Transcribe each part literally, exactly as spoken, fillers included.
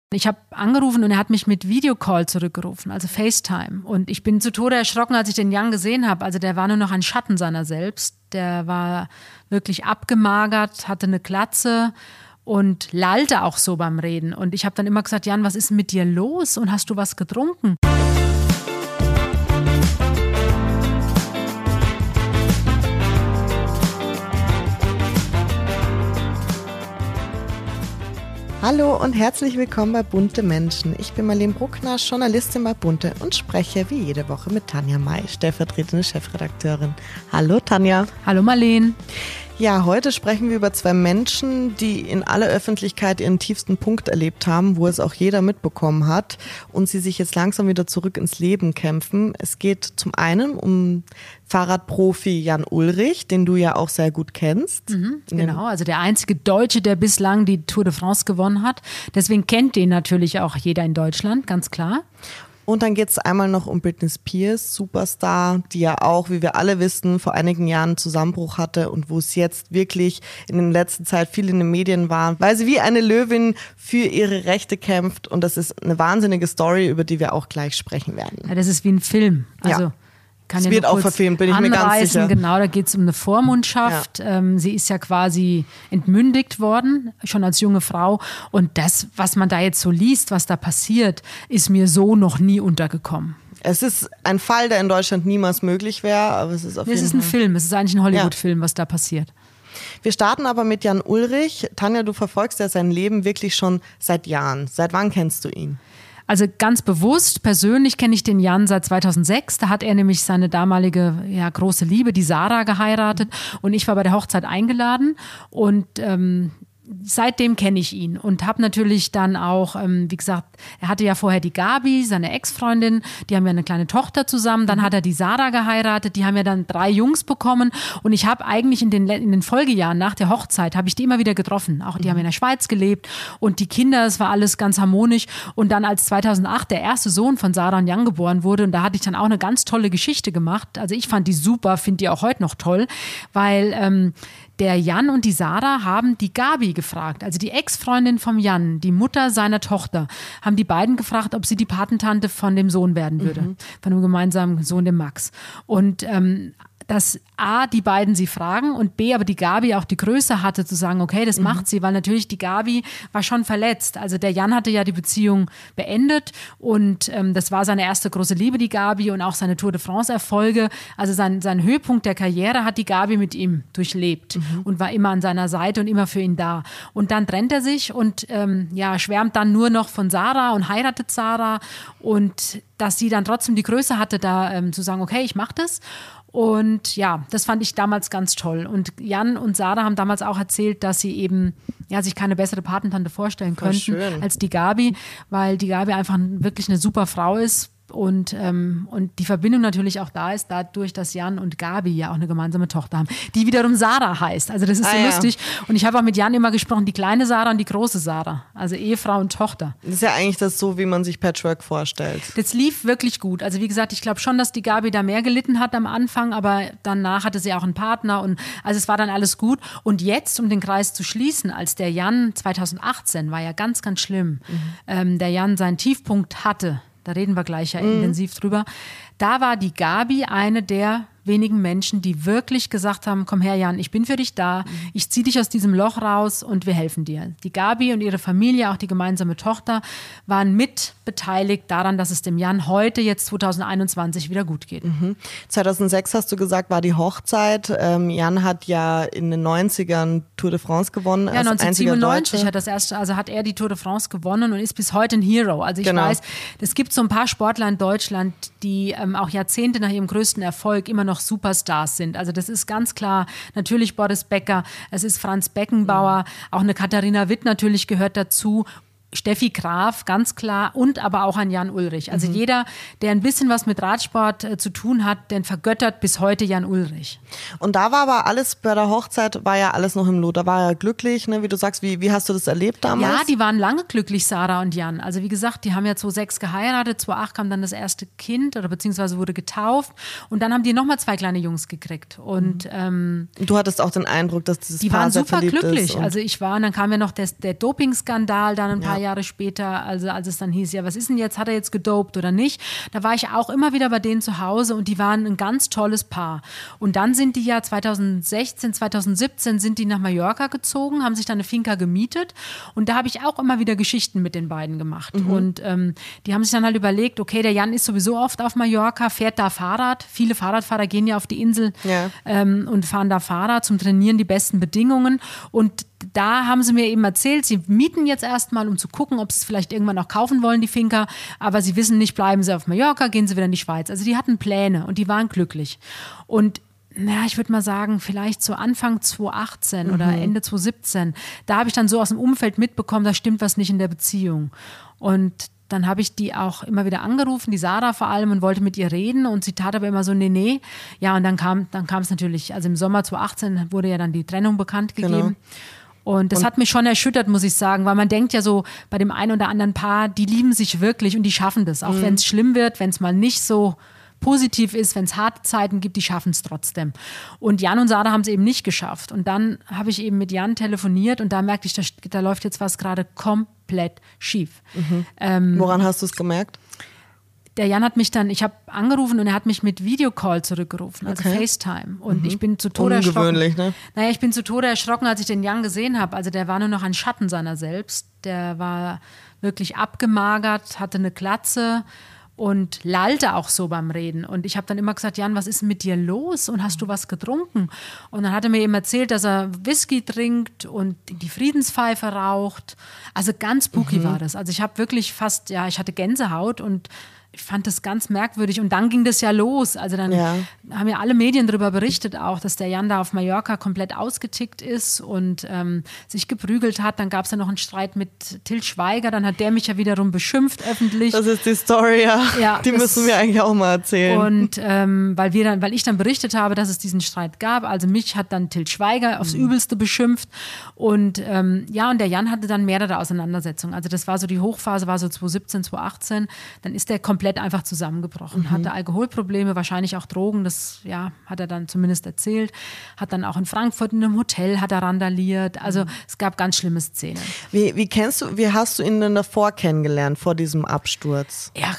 Ich habe angerufen und er hat mich mit Videocall zurückgerufen, also FaceTime. Und ich bin zu Tode erschrocken, als ich den Jan gesehen habe. Also der war nur noch ein Schatten seiner selbst. Der war wirklich abgemagert, hatte eine Glatze und lallte auch so beim Reden. Und ich habe dann immer gesagt, Jan, was ist mit dir los? Und hast du was getrunken? Hallo und herzlich willkommen bei Bunte Menschen. Ich bin Marlene Bruckner, Journalistin bei Bunte und spreche wie jede Woche mit Tanja May, stellvertretende Chefredakteurin. Hallo Tanja. Hallo Marlene. Ja, heute sprechen wir über zwei Menschen, die in aller Öffentlichkeit ihren tiefsten Punkt erlebt haben, wo es auch jeder mitbekommen hat und sie sich jetzt langsam wieder zurück ins Leben kämpfen. Es geht zum einen um Fahrradprofi Jan Ullrich, den du ja auch sehr gut kennst. Mhm, genau, also der einzige Deutsche, der bislang die Tour de France gewonnen hat. Deswegen kennt den natürlich auch jeder in Deutschland, ganz klar. Und dann geht es einmal noch um Britney Spears, Superstar, die ja auch, wie wir alle wissen, vor einigen Jahren einen Zusammenbruch hatte und wo es jetzt wirklich in der letzten Zeit viel in den Medien war, weil sie wie eine Löwin für ihre Rechte kämpft. Und das ist eine wahnsinnige Story, über die wir auch gleich sprechen werden. Ja, das ist wie ein Film. Also ja. Kann es ja wird auch verfilmt, bin ich mir ganz sicher. Genau, da geht es um eine Vormundschaft. Ja. Ähm, sie ist ja quasi entmündigt worden, schon als junge Frau. Und das, was man da jetzt so liest, was da passiert, ist mir so noch nie untergekommen. Es ist ein Fall, der in Deutschland niemals möglich wäre, aber es ist auf jeden Fall... Es ist ein Film, es ist eigentlich ein Hollywood-Film, ja. was da passiert. Wir starten aber mit Jan Ullrich. Tanja, du verfolgst ja sein Leben wirklich schon seit Jahren. Seit wann kennst du ihn? Also ganz bewusst, persönlich kenne ich den Jan seit zweitausendsechs. Da hat er nämlich seine damalige ja, große Liebe, die Sarah, geheiratet. Und ich war bei der Hochzeit eingeladen. Und ähm, seitdem kenne ich ihn und habe natürlich dann auch, ähm, wie gesagt, er hatte ja vorher die Gabi, seine Ex-Freundin, die haben ja eine kleine Tochter zusammen, dann hat er die Sarah geheiratet, die haben ja dann drei Jungs bekommen und ich habe eigentlich in den, in den Folgejahren nach der Hochzeit, habe ich die immer wieder getroffen, auch die mhm. haben in der Schweiz gelebt und die Kinder, es war alles ganz harmonisch und dann als zweitausendacht der erste Sohn von Sarah und Jan geboren wurde und da hatte ich dann auch eine ganz tolle Geschichte gemacht, also ich fand die super, finde die auch heute noch toll, weil ähm, der Jan und die Sarah haben die Gabi gefragt, also die Ex-Freundin vom Jan, die Mutter seiner Tochter, haben die beiden gefragt, ob sie die Patentante von dem Sohn werden würde, mhm. von dem gemeinsamen Sohn, dem Max. Und ähm, dass A, die beiden sie fragen und B, aber die Gabi auch die Größe hatte zu sagen, okay, das mhm. macht sie, weil natürlich die Gabi war schon verletzt. Also der Jan hatte ja die Beziehung beendet und ähm, das war seine erste große Liebe, die Gabi und auch seine Tour de France Erfolge. Also sein, sein Höhepunkt der Karriere hat die Gabi mit ihm durchlebt mhm. und war immer an seiner Seite und immer für ihn da. Und dann trennt er sich und ähm, ja, schwärmt dann nur noch von Sarah und heiratet Sarah und dass sie dann trotzdem die Größe hatte, da ähm, zu sagen, okay, ich mach das. Und ja, das fand ich damals ganz toll. Und Jan und Sarah haben damals auch erzählt, dass sie eben ja, sich keine bessere Patentante vorstellen Voll könnten schön. als die Gabi, weil die Gabi einfach wirklich eine super Frau ist. Und, ähm, und die Verbindung natürlich auch da ist, dadurch, dass Jan und Gabi ja auch eine gemeinsame Tochter haben, die wiederum Sarah heißt. Also das ist ah, so ja. lustig. Und ich habe auch mit Jan immer gesprochen, die kleine Sarah und die große Sarah. Also Ehefrau und Tochter. Das ist ja eigentlich das so, wie man sich Patchwork vorstellt. Das lief wirklich gut. Also wie gesagt, ich glaube schon, dass die Gabi da mehr gelitten hat am Anfang, aber danach hatte sie auch einen Partner und also es war dann alles gut. Und jetzt, um den Kreis zu schließen, als der Jan zweitausendachtzehn, war ja ganz, ganz schlimm, mhm. ähm, der Jan seinen Tiefpunkt hatte, da reden wir gleich ja mhm. intensiv drüber. Da war die Gabi eine der wenigen Menschen, die wirklich gesagt haben, komm her Jan, ich bin für dich da, ich ziehe dich aus diesem Loch raus und wir helfen dir. Die Gabi und ihre Familie, auch die gemeinsame Tochter, waren mit beteiligt daran, dass es dem Jan heute, jetzt zweitausendeinundzwanzig, wieder gut geht. Mhm. zweitausendsechs hast du gesagt, war die Hochzeit. Ähm, Jan hat ja in den neunzigern Tour de France gewonnen. Ja, als neunzehnhundertsiebenundneunzig hat das erste, also hat er die Tour de France gewonnen und ist bis heute ein Hero. Also ich genau. weiß, es gibt so ein paar Sportler in Deutschland, die ähm, auch Jahrzehnte nach ihrem größten Erfolg immer noch Superstars sind. Also das ist ganz klar, natürlich Boris Becker, es ist Franz Beckenbauer, mhm. auch eine Katharina Witt natürlich gehört dazu. Steffi Graf, ganz klar, und aber auch an Jan Ullrich. Also mhm. jeder, der ein bisschen was mit Radsport äh, zu tun hat, den vergöttert bis heute Jan Ullrich. Und da war aber alles, bei der Hochzeit war ja alles noch im Lot, da war er glücklich, ne? Wie du sagst, wie, wie hast du das erlebt damals? Ja, die waren lange glücklich, Sarah und Jan. Also wie gesagt, die haben ja zweitausendsechs geheiratet, zweitausendacht kam dann das erste Kind oder beziehungsweise wurde getauft und dann haben die nochmal zwei kleine Jungs gekriegt. Und mhm. ähm, du hattest auch den Eindruck, dass dieses die Paar waren sehr super verliebt glücklich. ist. Also ich war, und dann kam ja noch der, der Dopingskandal dann ein paar ja. Jahre später, also als es dann hieß, ja, was ist denn jetzt, hat er jetzt gedopt oder nicht? Da war ich auch immer wieder bei denen zu Hause und die waren ein ganz tolles Paar. Und dann sind die ja zweitausendsechzehn, zweitausendsiebzehn sind die nach Mallorca gezogen, haben sich dann eine Finca gemietet und da habe ich auch immer wieder Geschichten mit den beiden gemacht. Mhm. Und ähm, die haben sich dann halt überlegt, okay, der Jan ist sowieso oft auf Mallorca, fährt da Fahrrad. Viele Fahrradfahrer gehen ja auf die Insel ja. ähm, und fahren da Fahrrad zum Trainieren, die besten Bedingungen. Und da haben sie mir eben erzählt, sie mieten jetzt erstmal, um zu gucken, ob sie es vielleicht irgendwann auch kaufen wollen, die Finca. Aber sie wissen nicht, bleiben sie auf Mallorca, gehen sie wieder in die Schweiz. Also die hatten Pläne und die waren glücklich. Und ja, ich würde mal sagen, vielleicht so Anfang zweitausendachtzehn mhm. oder Ende zweitausendsiebzehn, da habe ich dann so aus dem Umfeld mitbekommen, da stimmt was nicht in der Beziehung. Und dann habe ich die auch immer wieder angerufen, die Sarah vor allem, und wollte mit ihr reden. Und sie tat aber immer so, nee, nee. Ja, und dann kam dann kam es natürlich, also im Sommer zweitausendachtzehn wurde ja dann die Trennung bekannt gegeben. Genau. Und das und hat mich schon erschüttert, muss ich sagen, weil man denkt ja so bei dem einen oder anderen Paar, die lieben sich wirklich und die schaffen das. Auch mhm. wenn es schlimm wird, wenn es mal nicht so positiv ist, wenn es harte Zeiten gibt, die schaffen es trotzdem. Und Jan und Sarah haben es eben nicht geschafft. Und dann habe ich eben mit Jan telefoniert und da merkte ich, da, da läuft jetzt was gerade komplett schief. Mhm. Ähm, Woran hast du es gemerkt? Der Jan hat mich dann, ich habe angerufen und er hat mich mit Videocall zurückgerufen, also okay. FaceTime. Und mhm. ich bin zu Tode erschrocken. Ungewöhnlich, ne? Naja, ich bin zu Tode erschrocken, als ich den Jan gesehen habe. Also der war nur noch ein Schatten seiner selbst. Der war wirklich abgemagert, hatte eine Glatze und lallte auch so beim Reden. Und ich habe dann immer gesagt, Jan, was ist denn mit dir los? Und hast du was getrunken? Und dann hat er mir eben erzählt, dass er Whisky trinkt und die Friedenspfeife raucht. Also ganz spooky mhm. war das. Also ich habe wirklich fast, ja, ich hatte Gänsehaut und ich fand das ganz merkwürdig. Und dann ging das ja los. Also dann ja. haben ja alle Medien darüber berichtet auch, dass der Jan da auf Mallorca komplett ausgetickt ist und ähm, sich geprügelt hat. Dann gab es ja noch einen Streit mit Til Schweiger. Dann hat der mich ja wiederum beschimpft öffentlich. Das ist die Story, ja. ja die müssen wir eigentlich auch mal erzählen. Und ähm, weil wir dann, weil ich dann berichtet habe, dass es diesen Streit gab. Also mich hat dann Til Schweiger aufs mhm. Übelste beschimpft. Und ähm, ja, und der Jan hatte dann mehrere Auseinandersetzungen. Also das war so die Hochphase, war so zweitausendsiebzehn, zweitausendachtzehn. Dann ist der komplett komplett einfach zusammengebrochen, mhm. hatte Alkoholprobleme, wahrscheinlich auch Drogen, das ja, hat er dann zumindest erzählt, hat dann auch in Frankfurt in einem Hotel hat er randaliert, also mhm. es gab ganz schlimme Szenen. Wie, wie kennst du, wie hast du ihn denn davor kennengelernt, vor diesem Absturz? Ja,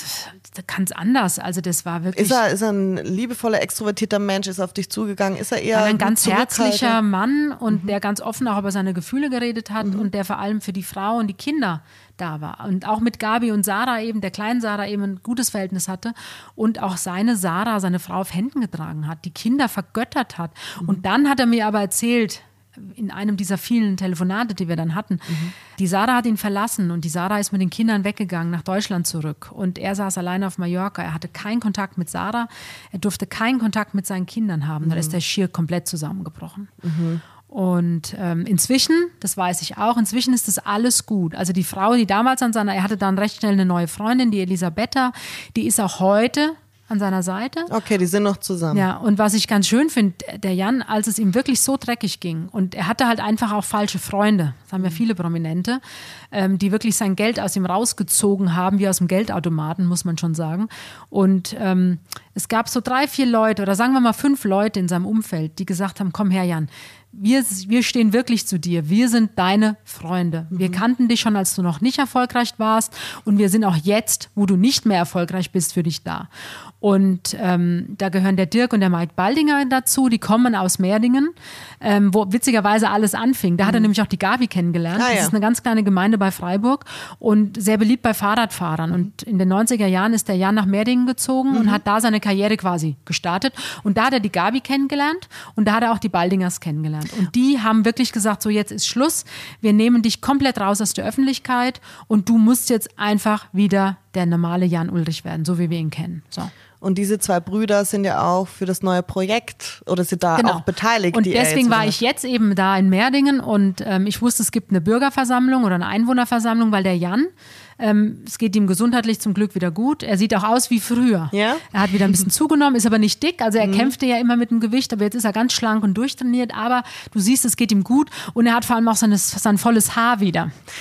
ganz anders, also das war wirklich... Ist er, ist er ein liebevoller, extrovertierter Mensch, ist auf dich zugegangen, ist er eher ein ganz herzlicher Mann und mhm. der ganz offen auch über seine Gefühle geredet hat mhm. und der vor allem für die Frau und die Kinder da war. Und auch mit Gabi und Sarah eben, der kleinen Sarah eben ein gutes Verhältnis hatte und auch seine Sarah, seine Frau auf Händen getragen hat, die Kinder vergöttert hat. Mhm. Und dann hat er mir aber erzählt, in einem dieser vielen Telefonate, die wir dann hatten, mhm. die Sarah hat ihn verlassen und die Sarah ist mit den Kindern weggegangen nach Deutschland zurück und er saß alleine auf Mallorca. Er hatte keinen Kontakt mit Sarah, er durfte keinen Kontakt mit seinen Kindern haben. Mhm. Da ist der schier komplett zusammengebrochen. Mhm. Und ähm, inzwischen, das weiß ich auch, inzwischen ist das alles gut. Also die Frau, die damals an seiner, er hatte dann recht schnell eine neue Freundin, die Elisabetta, die ist auch heute an seiner Seite. Okay, die sind noch zusammen. Ja, und was ich ganz schön finde, der Jan, als es ihm wirklich so dreckig ging und er hatte halt einfach auch falsche Freunde, das haben ja viele Prominente, ähm, die wirklich sein Geld aus ihm rausgezogen haben, wie aus dem Geldautomaten, muss man schon sagen. Und ähm, es gab so drei, vier Leute oder sagen wir mal fünf Leute in seinem Umfeld, die gesagt haben, komm her Jan, Wir, wir stehen wirklich zu dir. Wir sind deine Freunde. Wir mhm. kannten dich schon, als du noch nicht erfolgreich warst. Und wir sind auch jetzt, wo du nicht mehr erfolgreich bist, für dich da. Und ähm, da gehören der Dirk und der Mike Baldinger dazu. Die kommen aus Merdingen, ähm, wo witzigerweise alles anfing. Da mhm. hat er nämlich auch die Gabi kennengelernt. Ah, ja. Das ist eine ganz kleine Gemeinde bei Freiburg und sehr beliebt bei Fahrradfahrern. Mhm. Und in den neunziger Jahren ist der Jan nach Merdingen gezogen mhm. und hat da seine Karriere quasi gestartet. Und da hat er die Gabi kennengelernt und da hat er auch die Baldingers kennengelernt. Und die haben wirklich gesagt, so jetzt ist Schluss, wir nehmen dich komplett raus aus der Öffentlichkeit und du musst jetzt einfach wieder der normale Jan Ullrich werden, so wie wir ihn kennen. So. Und diese zwei Brüder sind ja auch für das neue Projekt oder sind da genau. auch beteiligt. Und die deswegen war ich jetzt eben da in Merdingen und ähm, ich wusste, es gibt eine Bürgerversammlung oder eine Einwohnerversammlung, weil der Jan, ähm, es geht ihm gesundheitlich zum Glück wieder gut. Er sieht auch aus wie früher. Ja? Er hat wieder ein bisschen zugenommen, ist aber nicht dick. Also er mhm. kämpfte ja immer mit dem Gewicht, aber jetzt ist er ganz schlank und durchtrainiert. Aber du siehst, es geht ihm gut und er hat vor allem auch seine, sein volles Haar wieder.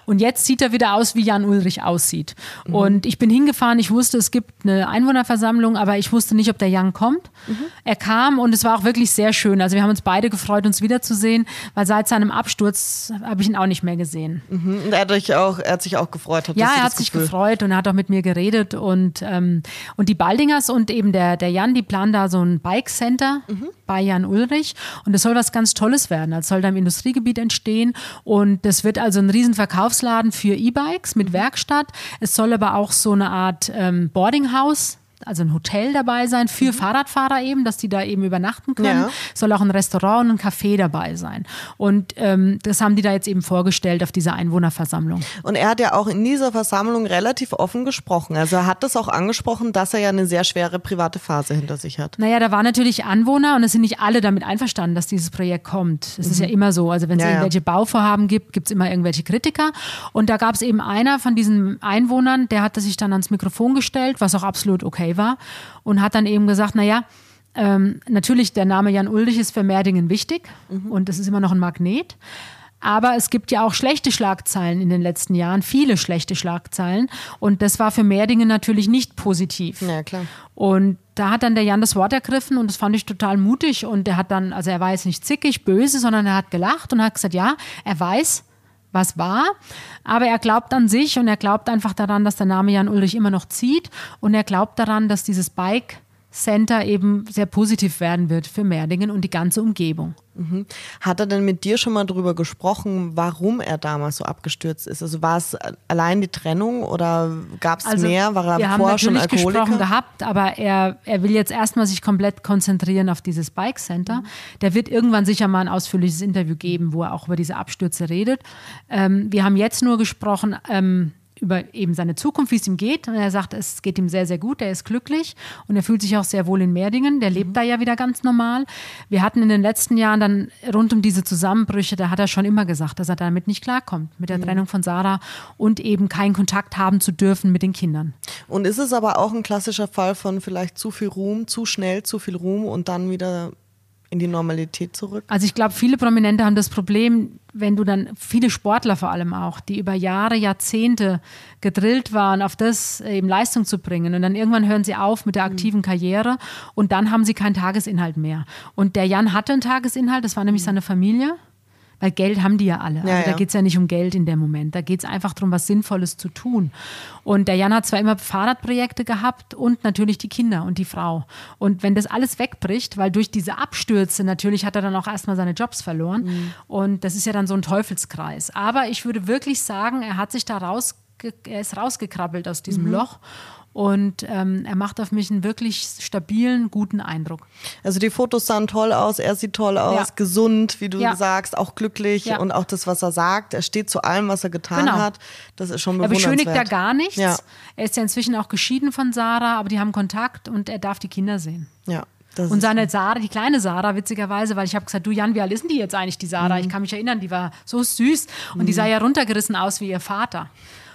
Und jetzt sieht er wieder aus, wie Jan Ullrich aussieht. Mhm. Und ich bin hingefahren, ich wusste, es gibt eine Einwohnerversammlung, aber ich wusste nicht, ob der Jan kommt. Mhm. Er kam und es war auch wirklich sehr schön. Also wir haben uns beide gefreut, uns wiederzusehen, weil seit seinem Absturz habe ich ihn auch nicht mehr gesehen. Mhm. Und er hat, euch auch, er hat sich auch gefreut. Hat ja, er hat sich Gefühl? gefreut und er hat auch mit mir geredet. Und, ähm, und die Baldingers und eben der, der Jan, die planen da so ein Bike-Center mhm. bei Jan Ullrich. Und das soll was ganz Tolles werden. Das soll da im Industriegebiet entstehen. Und das wird also ein riesen Verkaufsladen für E-Bikes mit Werkstatt. Es soll aber auch so eine Art ähm, Boardinghaus, also ein Hotel dabei sein für mhm. Fahrradfahrer eben, dass die da eben übernachten können. Ja. Soll auch ein Restaurant und ein Café dabei sein. Und ähm, das haben die da jetzt eben vorgestellt auf dieser Einwohnerversammlung. Und er hat ja auch in dieser Versammlung relativ offen gesprochen. Also er hat das auch angesprochen, dass er ja eine sehr schwere private Phase hinter sich hat. Naja, da waren natürlich Anwohner und es sind nicht alle damit einverstanden, dass dieses Projekt kommt. Das mhm. ist ja immer so. Also wenn es ja, irgendwelche ja. Bauvorhaben gibt, gibt es immer irgendwelche Kritiker. Und da gab es eben einer von diesen Einwohnern, der hatte sich dann ans Mikrofon gestellt, was auch absolut okay war und hat dann eben gesagt, naja, ähm, natürlich der Name Jan Ullrich ist für Merdingen wichtig mhm. und das ist immer noch ein Magnet, aber es gibt ja auch schlechte Schlagzeilen in den letzten Jahren, viele schlechte Schlagzeilen und das war für Merdingen natürlich nicht positiv. Ja, klar. Und da hat dann der Jan das Wort ergriffen und das fand ich total mutig und er hat dann, also er war jetzt nicht zickig, böse, sondern er hat gelacht und hat gesagt, ja, er weiß, was war, aber er glaubt an sich und er glaubt einfach daran, dass der Name Jan Ullrich immer noch zieht und er glaubt daran, dass dieses Bike Center eben sehr positiv werden wird für Merdingen und die ganze Umgebung. Mhm. Hat er denn mit dir schon mal darüber gesprochen, warum er damals so abgestürzt ist? Also war es allein die Trennung oder gab es also mehr? War er wir vorher haben schon natürlich Alkoholiker? gesprochen gehabt, aber er, er will jetzt erstmal sich komplett konzentrieren auf dieses Bike Center. Mhm. Der wird irgendwann sicher mal ein ausführliches Interview geben, wo er auch über diese Abstürze redet. Ähm, wir haben jetzt nur gesprochen, ähm, über eben seine Zukunft, wie es ihm geht. Und er sagt, es geht ihm sehr, sehr gut, er ist glücklich und er fühlt sich auch sehr wohl in Merdingen. Der lebt mhm. da ja wieder ganz normal. Wir hatten in den letzten Jahren dann rund um diese Zusammenbrüche, da hat er schon immer gesagt, dass er damit nicht klarkommt, mit der mhm. Trennung von Sarah und eben keinen Kontakt haben zu dürfen mit den Kindern. Und ist es aber auch ein klassischer Fall von vielleicht zu viel Ruhm, zu schnell zu viel Ruhm und dann wieder in die Normalität zurück? Also ich glaube, viele Prominente haben das Problem, wenn du dann, viele Sportler vor allem auch, die über Jahre, Jahrzehnte gedrillt waren, auf das eben Leistung zu bringen und dann irgendwann hören sie auf mit der aktiven Karriere und dann haben sie keinen Tagesinhalt mehr. Und der Jan hatte einen Tagesinhalt, das war nämlich seine Familie. Weil Geld haben die ja alle. Also ja, ja. Da geht es ja nicht um Geld in dem Moment. Da geht es einfach darum, was Sinnvolles zu tun. Und der Jan hat zwar immer Fahrradprojekte gehabt und natürlich die Kinder und die Frau. Und wenn das alles wegbricht, weil durch diese Abstürze natürlich hat er dann auch erstmal seine Jobs verloren. Mhm. Und das ist ja dann so ein Teufelskreis. Aber ich würde wirklich sagen, er hat sich da rausge- er ist rausgekrabbelt aus diesem mhm. Loch. Und ähm, er macht auf mich einen wirklich stabilen, guten Eindruck. Also die Fotos sahen toll aus, er sieht toll aus, ja. gesund, wie du ja. sagst, auch glücklich ja. und auch das, was er sagt. Er steht zu allem, was er getan genau. hat. Das ist schon bewundernswert. Er beschönigt da gar nichts. Ja. Er ist ja inzwischen auch geschieden von Sarah, aber die haben Kontakt und er darf die Kinder sehen. Ja. Und seine Sarah, die kleine Sarah, witzigerweise, weil ich habe gesagt, du Jan, wie alt ist denn die jetzt eigentlich, die Sarah? Mhm. Ich kann mich erinnern, die war so süß und mhm. die sah ja runtergerissen aus wie ihr Vater.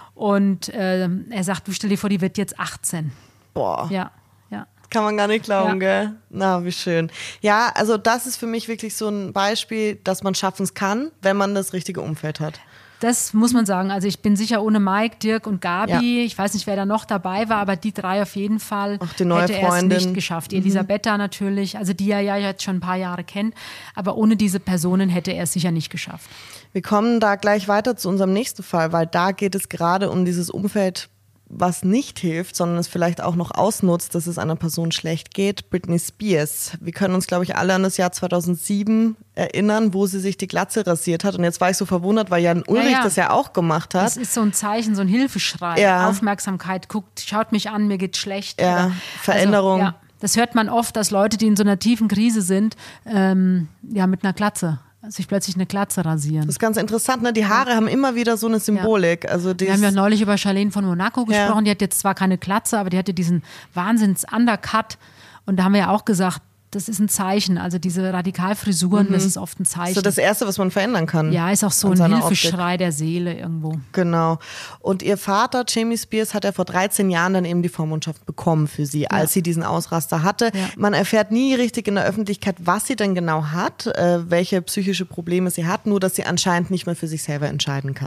Und äh, er sagt, du stell dir vor, die wird jetzt achtzehn. Boah. Ja, ja. Kann man gar nicht glauben, ja. gell? Na, wie schön. Ja, also das ist für mich wirklich so ein Beispiel, dass man schaffen kann, wenn man das richtige Umfeld hat. Das muss man sagen. Also ich bin sicher, ohne Mike, Dirk und Gabi, ja. ich weiß nicht, wer da noch dabei war, aber die drei auf jeden Fall Ach, die neue hätte er es nicht geschafft. Die mhm. Elisabetta natürlich, also die er ja jetzt schon ein paar Jahre kennt, aber ohne diese Personen hätte er es sicher nicht geschafft. Wir kommen da gleich weiter zu unserem nächsten Fall, weil da geht es gerade um dieses Umfeld, was nicht hilft, sondern es vielleicht auch noch ausnutzt, dass es einer Person schlecht geht. Britney Spears. Wir können uns, glaube ich, alle an das Jahr zweitausendsieben erinnern, wo sie sich die Glatze rasiert hat. Und jetzt war ich so verwundert, weil Jan Ullrich ja, ja. das ja auch gemacht hat. Das ist so ein Zeichen, so ein Hilfeschrei. Ja. Aufmerksamkeit, guckt, schaut mich an, mir geht's schlecht. Ja, oder, Veränderung. Also, ja, das hört man oft, dass Leute, die in so einer tiefen Krise sind, ähm, ja, mit einer Glatze sich plötzlich eine Glatze rasieren. Das ist ganz interessant, ne? Die Haare ja. haben immer wieder so eine Symbolik. Ja. Also Wir haben ja neulich über Charlene von Monaco gesprochen, ja. die hat jetzt zwar keine Glatze, aber die hatte diesen Wahnsinns-Undercut und da haben wir ja auch gesagt, das ist ein Zeichen, also diese Radikalfrisuren, mhm. das ist oft ein Zeichen. So das Erste, was man verändern kann. Ja, ist auch so ein Hilfeschrei der Seele irgendwo. Genau. Und ihr Vater, Jamie Spears, hat ja vor dreizehn Jahren dann eben die Vormundschaft bekommen für sie, ja. als sie diesen Ausraster hatte. Ja. Man erfährt nie richtig in der Öffentlichkeit, was sie denn genau hat, äh, welche psychische Probleme sie hat, nur dass sie anscheinend nicht mehr für sich selber entscheiden kann.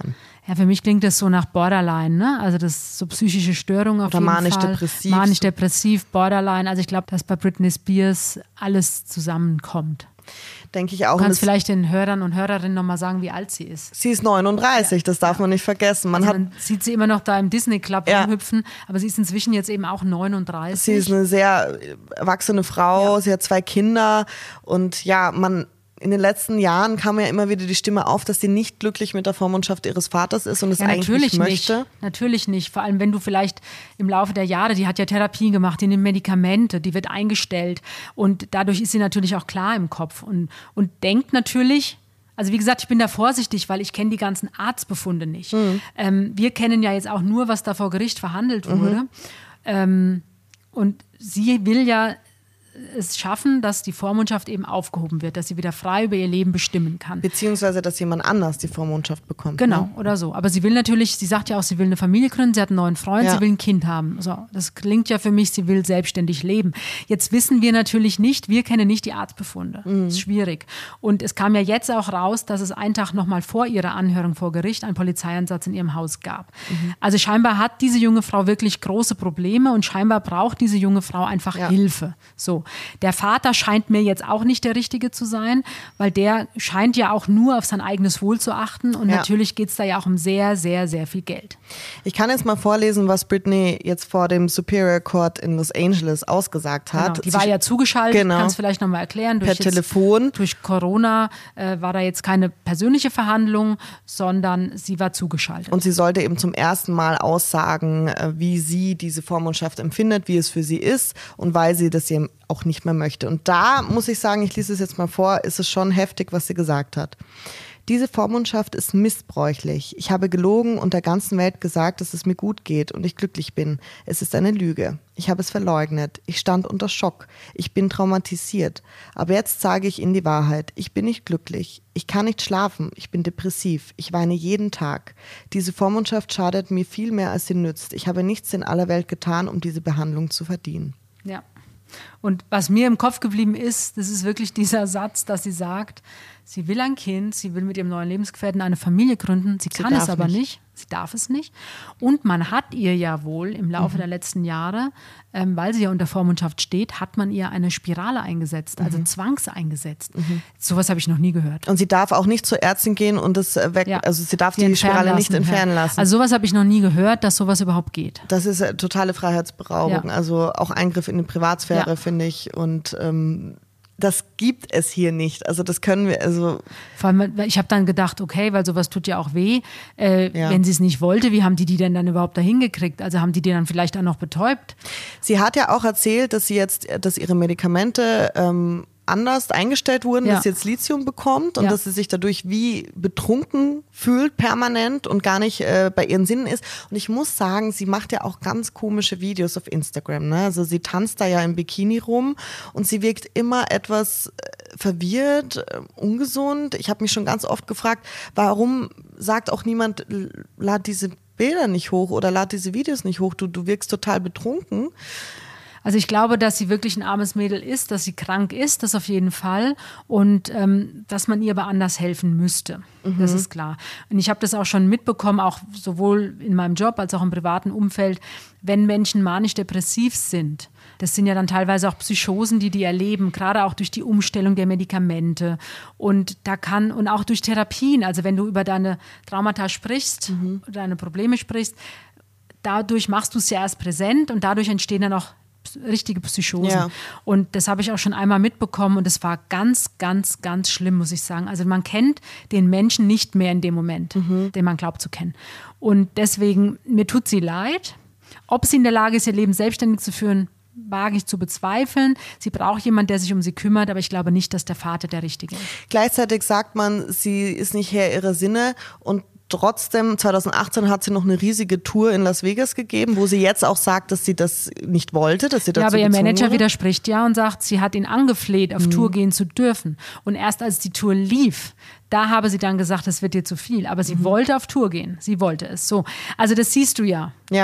Ja, für mich klingt das so nach Borderline, ne? Also das ist so psychische Störung auf Oder jeden manisch-depressiv. Fall. Manisch-depressiv, Borderline. Also ich glaube, dass bei Britney Spears alles zusammenkommt. Denke ich auch. Du kannst vielleicht den Hörern und Hörerinnen nochmal sagen, wie alt sie ist. Sie ist neununddreißig, ja. Das darf man nicht vergessen. Man, also hat, man sieht sie immer noch da im Disney-Club ja. rumhüpfen, aber sie ist inzwischen jetzt eben auch neununddreißig. Sie ist eine sehr erwachsene Frau, ja. Sie hat zwei Kinder und ja, man... In den letzten Jahren kam ja immer wieder die Stimme auf, dass sie nicht glücklich mit der Vormundschaft ihres Vaters ist und es ja, eigentlich nicht möchte. Nicht. Natürlich nicht. Vor allem, wenn du vielleicht im Laufe der Jahre, die hat ja Therapien gemacht, die nimmt Medikamente, die wird eingestellt und dadurch ist sie natürlich auch klar im Kopf und, und denkt natürlich, also wie gesagt, ich bin da vorsichtig, weil ich kenne die ganzen Arztbefunde nicht. Mhm. Ähm, wir kennen ja jetzt auch nur, was da vor Gericht verhandelt wurde. Mhm. Ähm, und sie will ja es schaffen, dass die Vormundschaft eben aufgehoben wird, dass sie wieder frei über ihr Leben bestimmen kann. Beziehungsweise, dass jemand anders die Vormundschaft bekommt. Genau, ne? Oder so. Aber sie will natürlich, sie sagt ja auch, sie will eine Familie gründen, sie hat einen neuen Freund, ja. sie will ein Kind haben. So, das klingt ja für mich, sie will selbstständig leben. Jetzt wissen wir natürlich nicht, wir kennen nicht die Arztbefunde. Mhm. Das ist schwierig. Und es kam ja jetzt auch raus, dass es einen Tag nochmal vor ihrer Anhörung vor Gericht einen Polizeieinsatz in ihrem Haus gab. Mhm. Also scheinbar hat diese junge Frau wirklich große Probleme und scheinbar braucht diese junge Frau einfach ja. Hilfe. So. Der Vater scheint mir jetzt auch nicht der Richtige zu sein, weil der scheint ja auch nur auf sein eigenes Wohl zu achten und ja. natürlich geht es da ja auch um sehr, sehr, sehr viel Geld. Ich kann jetzt mal vorlesen, was Britney jetzt vor dem Superior Court in Los Angeles ausgesagt hat. Genau, die war Sie, ja zugeschaltet, genau. kannst vielleicht nochmal erklären. Durch per Telefon. Jetzt, durch Corona äh, war da jetzt keine persönliche Verhandlung, sondern sie war zugeschaltet. Und sie sollte eben zum ersten Mal aussagen, äh, wie sie diese Vormundschaft empfindet, wie es für sie ist und weil sie das eben auch nicht mehr möchte. Und da muss ich sagen, ich lese es jetzt mal vor, ist es schon heftig, was sie gesagt hat. Diese Vormundschaft ist missbräuchlich. Ich habe gelogen und der ganzen Welt gesagt, dass es mir gut geht und ich glücklich bin. Es ist eine Lüge. Ich habe es verleugnet. Ich stand unter Schock. Ich bin traumatisiert. Aber jetzt sage ich Ihnen die Wahrheit. Ich bin nicht glücklich. Ich kann nicht schlafen. Ich bin depressiv. Ich weine jeden Tag. Diese Vormundschaft schadet mir viel mehr, als sie nützt. Ich habe nichts in aller Welt getan, um diese Behandlung zu verdienen. Ja. Und was mir im Kopf geblieben ist, das ist wirklich dieser Satz, dass sie sagt, sie will ein Kind, sie will mit ihrem neuen Lebensgefährten eine Familie gründen, sie, sie kann es aber nicht. nicht, sie darf es nicht. Und man hat ihr ja wohl im Laufe mhm. der letzten Jahre, ähm, weil sie ja unter Vormundschaft steht, hat man ihr eine Spirale eingesetzt, also mhm. zwangs eingesetzt. Mhm. Sowas habe ich noch nie gehört. Und sie darf auch nicht zur Ärztin gehen und das weg, ja. also sie darf die, die Spirale lassen, nicht entfernen ja. lassen. Also sowas habe ich noch nie gehört, dass sowas überhaupt geht. Das ist äh, totale Freiheitsberaubung, ja. also auch Eingriff in die Privatsphäre, ja. finde ich. Und ähm, das gibt es hier nicht. Also das können wir, also vor allem, ich habe dann gedacht, okay, weil sowas tut ja auch weh. Äh, ja. Wenn sie es nicht wollte, wie haben die die denn dann überhaupt dahin gekriegt? Also haben die die dann vielleicht auch noch betäubt? Sie hat ja auch erzählt, dass sie jetzt, dass ihre Medikamente ähm, anders eingestellt wurden, ja. dass sie jetzt Lithium bekommt und ja. dass sie sich dadurch wie betrunken fühlt permanent und gar nicht äh, bei ihren Sinnen ist. Und ich muss sagen, sie macht ja auch ganz komische Videos auf Instagram. Ne? Also sie tanzt da ja im Bikini rum und sie wirkt immer etwas äh, verwirrt, äh, ungesund. Ich habe mich schon ganz oft gefragt, warum sagt auch niemand, lad diese Bilder nicht hoch oder lad diese Videos nicht hoch, du, du wirkst total betrunken. Also ich glaube, dass sie wirklich ein armes Mädel ist, dass sie krank ist, das auf jeden Fall. Und ähm, dass man ihr aber anders helfen müsste. Mhm. Das ist klar. Und ich habe das auch schon mitbekommen, auch sowohl in meinem Job als auch im privaten Umfeld, wenn Menschen manisch-depressiv sind. Das sind ja dann teilweise auch Psychosen, die die erleben, gerade auch durch die Umstellung der Medikamente. Und da kann, und auch durch Therapien, also wenn du über deine Traumata sprichst, mhm. deine Probleme sprichst, dadurch machst du es ja erst präsent und dadurch entstehen dann auch richtige Psychosen. Ja. Und das habe ich auch schon einmal mitbekommen und es war ganz, ganz, ganz schlimm, muss ich sagen. Also man kennt den Menschen nicht mehr in dem Moment, mhm. den man glaubt zu kennen. Und deswegen, mir tut sie leid. Ob sie in der Lage ist, ihr Leben selbstständig zu führen, wage ich zu bezweifeln. Sie braucht jemanden, der sich um sie kümmert, aber ich glaube nicht, dass der Vater der Richtige ist. Gleichzeitig sagt man, sie ist nicht Herr ihrer Sinne und trotzdem, zwanzig achtzehn hat sie noch eine riesige Tour in Las Vegas gegeben, wo sie jetzt auch sagt, dass sie das nicht wollte, dass sie dazu Ja, aber ihr Manager wurde. widerspricht ja und sagt, sie hat ihn angefleht, auf mhm. Tour gehen zu dürfen. Und erst als die Tour lief, da habe sie dann gesagt, das wird dir zu viel. Aber sie mhm. wollte auf Tour gehen. Sie wollte es. So. Also das siehst du ja. Ja.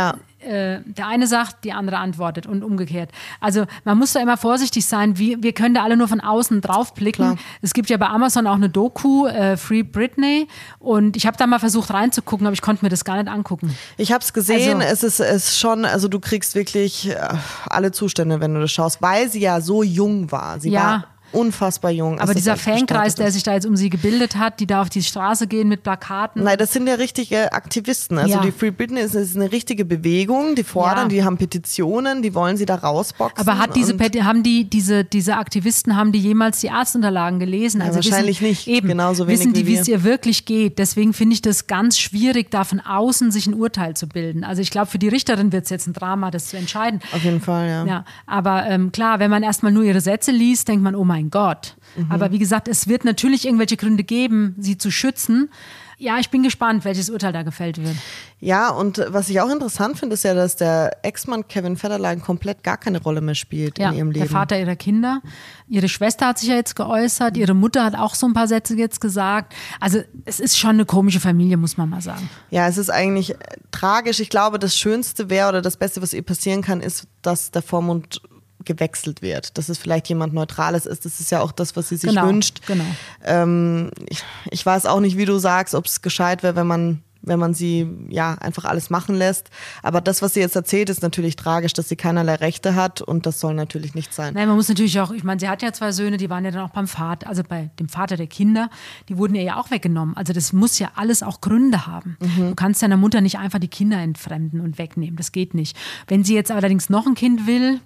äh, der eine sagt, die andere antwortet und umgekehrt. Also man muss da immer vorsichtig sein, wie, wir können da alle nur von außen drauf blicken. Klar. Es gibt ja bei Amazon auch eine Doku, äh, Free Britney, und ich habe da mal versucht reinzugucken, aber ich konnte mir das gar nicht angucken. Ich habe es gesehen, es ist, es ist schon, also du kriegst wirklich alle Zustände, wenn du das schaust, weil sie ja so jung war. Sie ja. war unfassbar jung. Aber dieser Fankreis, der sich da jetzt um sie gebildet hat, die da auf die Straße gehen mit Plakaten. Nein, das sind ja richtige Aktivisten. Also ja. die Free Britney ist, ist eine richtige Bewegung, die fordern, ja. die haben Petitionen, die wollen sie da rausboxen. Aber hat diese haben die diese diese Aktivisten, haben die jemals die Arztunterlagen gelesen? Ja, also wahrscheinlich wissen, nicht. Eben, genauso wenig wissen die, wie es ihr wirklich geht. Deswegen finde ich das ganz schwierig, da von außen sich ein Urteil zu bilden. Also ich glaube, für die Richterin wird es jetzt ein Drama, das zu entscheiden. Auf jeden Fall, ja. ja aber ähm, klar, wenn man erstmal nur ihre Sätze liest, denkt man, oh mein Gott. Mhm. Aber wie gesagt, es wird natürlich irgendwelche Gründe geben, sie zu schützen. Ja, ich bin gespannt, welches Urteil da gefällt wird. Ja, und was ich auch interessant finde, ist ja, dass der Ex-Mann Kevin Federline komplett gar keine Rolle mehr spielt ja, in ihrem Leben. Der Vater ihrer Kinder. Ihre Schwester hat sich ja jetzt geäußert. Ihre Mutter hat auch so ein paar Sätze jetzt gesagt. Also es ist schon eine komische Familie, muss man mal sagen. Ja, es ist eigentlich tragisch. Ich glaube, das Schönste wäre oder das Beste, was ihr passieren kann, ist, dass der Vormund gewechselt wird, dass es vielleicht jemand Neutrales ist. Das ist ja auch das, was sie sich genau, wünscht. Genau. Ähm, ich, ich weiß auch nicht, wie du sagst, ob es gescheit wäre, wenn man, wenn man sie ja einfach alles machen lässt. Aber das, was sie jetzt erzählt, ist natürlich tragisch, dass sie keinerlei Rechte hat, und das soll natürlich nicht sein. Nein, man muss natürlich auch, ich meine, sie hat ja zwei Söhne, die waren ja dann auch beim Vater, also bei dem Vater der Kinder, die wurden ihr ja auch weggenommen. Also das muss ja alles auch Gründe haben. Mhm. Du kannst deiner Mutter nicht einfach die Kinder entfremden und wegnehmen, das geht nicht. Wenn sie jetzt allerdings noch ein Kind will,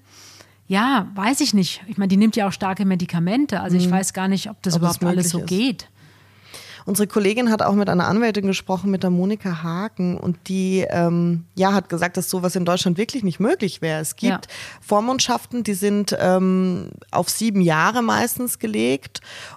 ja, weiß ich nicht. Ich meine, die nimmt ja auch starke Medikamente. Also ich weiß gar nicht, ob das ob überhaupt alles so ist. geht. Unsere Kollegin hat auch mit einer Anwältin gesprochen, mit der Monika Hagen, und die ähm, ja, hat gesagt, dass sowas in Deutschland wirklich nicht möglich wäre. Es gibt ja. Vormundschaften, die sind ähm, auf sieben Jahre meistens gelegt,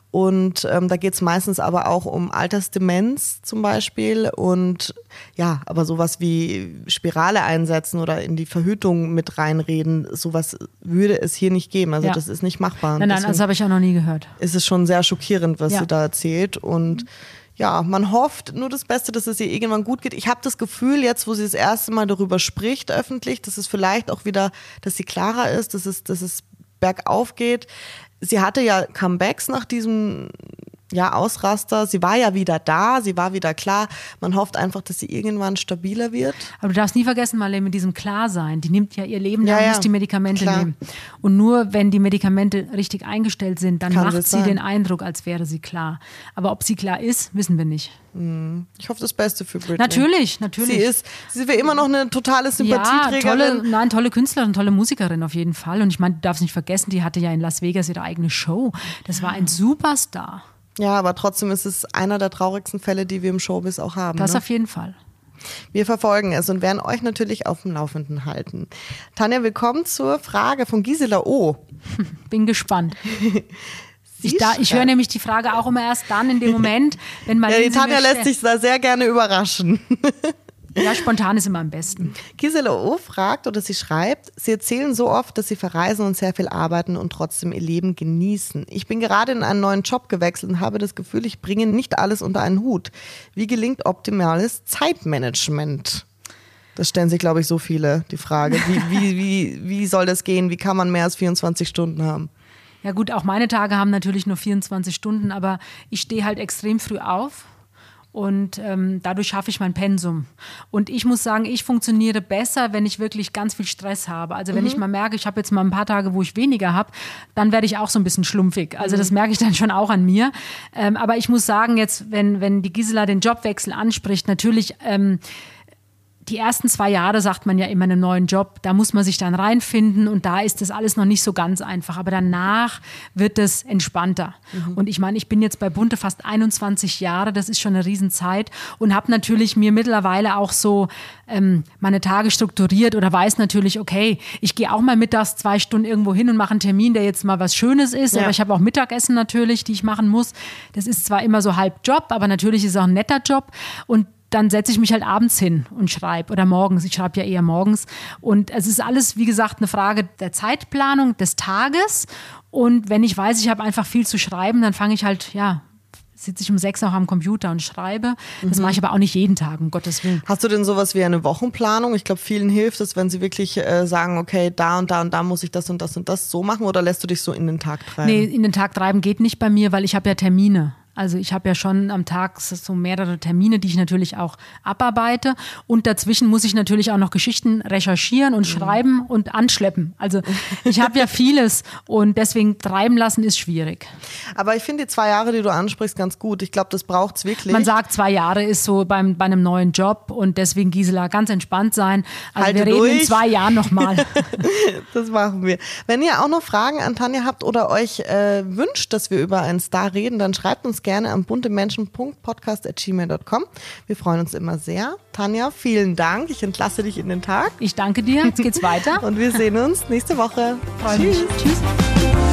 und ähm, da geht es meistens aber auch um Altersdemenz zum Beispiel, und ja, aber sowas wie Spirale einsetzen oder in die Verhütung mit reinreden, sowas würde es hier nicht geben. Also ja. das ist nicht machbar. Nein, nein, das habe ich auch noch nie gehört. Ist es schon sehr schockierend, was ja. sie da erzählt, und ja, man hofft nur das Beste, dass es ihr irgendwann gut geht. Ich habe das Gefühl, jetzt, wo sie das erste Mal darüber spricht öffentlich, dass es vielleicht auch wieder, dass sie klarer ist, dass es, dass es bergauf geht. Sie hatte ja Comebacks nach diesem ja, Ausraster. Sie war ja wieder da, sie war wieder klar. Man hofft einfach, dass sie irgendwann stabiler wird. Aber du darfst nie vergessen, Marlene, mit diesem Klarsein. Die nimmt ja ihr Leben lang, ja, ja. muss die Medikamente Klar. nehmen. Und nur wenn die Medikamente richtig eingestellt sind, dann Kann macht das sie sein. den Eindruck, als wäre sie klar. Aber ob sie klar ist, wissen wir nicht. Ich hoffe das Beste für Britney. Natürlich, natürlich. Sie ist, sie ist immer noch eine totale Sympathieträgerin. Ja, tolle, nein, tolle Künstlerin, tolle Musikerin auf jeden Fall. Und ich meine, du darfst nicht vergessen, die hatte ja in Las Vegas ihre eigene Show. Das war ein Superstar. Ja, aber trotzdem ist es einer der traurigsten Fälle, die wir im Showbiz auch haben. Das ne? auf jeden Fall. Wir verfolgen es und werden euch natürlich auf dem Laufenden halten. Tanja, willkommen zur Frage von Gisela O. Bin gespannt. Ich, da, ich höre nämlich die Frage auch immer erst dann in dem Moment, wenn man. Ja, die Tanja lässt sich da sehr gerne überraschen. Ja, spontan ist immer am besten. Gisela O. fragt oder sie schreibt, sie erzählen so oft, dass sie verreisen und sehr viel arbeiten und trotzdem ihr Leben genießen. Ich bin gerade in einen neuen Job gewechselt und habe das Gefühl, ich bringe nicht alles unter einen Hut. Wie gelingt optimales Zeitmanagement? Das stellen sich, glaube ich, so viele, die Frage. Wie, wie, wie, wie soll das gehen? Wie kann man mehr als vierundzwanzig Stunden haben? Ja gut, auch meine Tage haben natürlich nur vierundzwanzig Stunden, aber ich stehe halt extrem früh auf. Und ähm, dadurch schaffe ich mein Pensum. Und ich muss sagen, ich funktioniere besser, wenn ich wirklich ganz viel Stress habe. Also wenn mhm. ich mal merke, ich habe jetzt mal ein paar Tage, wo ich weniger habe, dann werde ich auch so ein bisschen schlumpfig. Also mhm. das merke ich dann schon auch an mir. Ähm, aber ich muss sagen, jetzt, wenn, wenn die Gisela den Jobwechsel anspricht, natürlich ähm, die ersten zwei Jahre, sagt man ja immer, in einem neuen Job, da muss man sich dann reinfinden und da ist das alles noch nicht so ganz einfach. Aber danach wird es entspannter. Mhm. Und ich meine, ich bin jetzt bei Bunte fast einundzwanzig Jahre, das ist schon eine Riesenzeit und habe natürlich mir mittlerweile auch so ähm, meine Tage strukturiert oder weiß natürlich, okay, ich gehe auch mal mittags zwei Stunden irgendwo hin und mache einen Termin, der jetzt mal was Schönes ist, ja. aber ich habe auch Mittagessen natürlich, die ich machen muss. Das ist zwar immer so halb Job, aber natürlich ist es auch ein netter Job und dann setze ich mich halt abends hin und schreibe oder morgens. Ich schreibe ja eher morgens. Und es ist alles, wie gesagt, eine Frage der Zeitplanung, des Tages. Und wenn ich weiß, ich habe einfach viel zu schreiben, dann fange ich halt, ja, sitze ich um sechs auch am Computer und schreibe. Das mhm. mache ich aber auch nicht jeden Tag, um Gottes Willen. Hast du denn sowas wie eine Wochenplanung? Ich glaube, vielen hilft es, wenn sie wirklich äh, sagen, okay, da und da und da muss ich das und das und das so machen, oder lässt du dich so in den Tag treiben? Nee, in den Tag treiben geht nicht bei mir, weil ich habe ja Termine. Also ich habe ja schon am Tag so mehrere Termine, die ich natürlich auch abarbeite. Und dazwischen muss ich natürlich auch noch Geschichten recherchieren und mhm. schreiben und anschleppen. Also ich habe ja vieles und deswegen treiben lassen ist schwierig. Aber ich finde die zwei Jahre, die du ansprichst, ganz gut. Ich glaube, das braucht es wirklich. Man sagt, zwei Jahre ist so beim, bei einem neuen Job und deswegen, Gisela, ganz entspannt sein. Also Halte wir reden durch. in zwei Jahren nochmal. Das machen wir. Wenn ihr auch noch Fragen an Tanja habt oder euch äh, wünscht, dass wir über einen Star reden, dann schreibt uns gerne am buntemenschen punkt podcast at gmail punkt com. Wir freuen uns immer sehr. Tanja, vielen Dank. Ich entlasse dich in den Tag. Ich danke dir. Jetzt geht's weiter. Und wir sehen uns nächste Woche. Freue mich. Tschüss.